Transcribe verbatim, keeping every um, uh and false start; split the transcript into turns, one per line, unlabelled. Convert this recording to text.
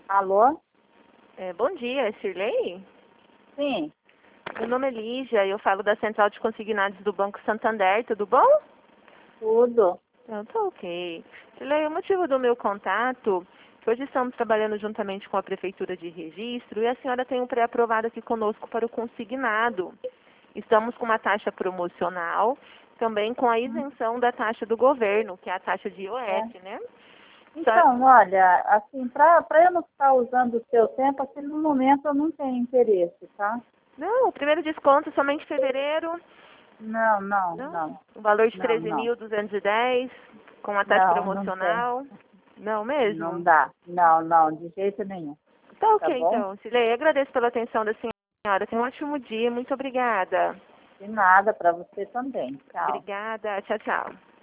Alô?
É, bom dia, é Shirley?
Sim,
Meu nome é Lígia e eu falo da Central de Consignados do Banco Santander, tudo bom?
tudo.
Então, tá ok. Shirley, o motivo do meu contato, que hoje estamos trabalhando juntamente com a Prefeitura de Registro e a senhora tem um pré-aprovado aqui conosco para o consignado. Estamos com uma taxa promocional, também com a isenção da taxa do governo, que é a taxa de I O
É.
F, né? Só-
Então, olha, assim, para eu não ficar usando o seu tempo, assim, no momento eu não tenho interesse, tá?
Não, o primeiro desconto somente em fevereiro.
Não, não,
Não?
não,
O valor de
não,
treze
não.
mil duzentos e dez com a taxa
Não, não tem.
promocional. Não
Não
mesmo?
dá. Não, não, de jeito nenhum.
Tá
Tá
ok,
bom?
então. Silei, agradeço pela atenção da senhora. Tenha um ótimo dia. Muito obrigada.
De nada para você também. Tchau.
Obrigada. Tchau, tchau.